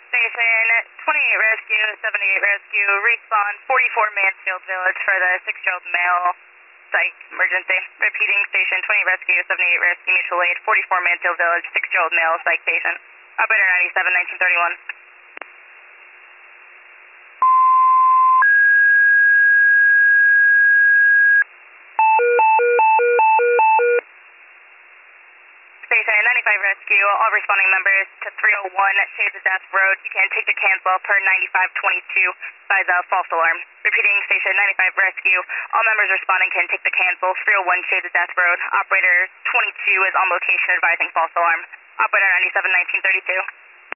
Station 28 Rescue, 78 Rescue, respawn 44 Mansfield Village for the 6-year-old male psych emergency. Repeating, Station 20 Rescue, 78 Rescue, mutual aid, 44 Mansfield Village, 6-year-old male psych patient. Operator 97, 1931. Station 95 Rescue, all responding members to 301 Shades of Death Road. You can take the cancel per 9522 by the false alarm. Repeating, Station 95 Rescue, all members responding can take the cancel 301 Shades of Death Road. Operator 22 is on location advising false alarm. Operator 97, 1932.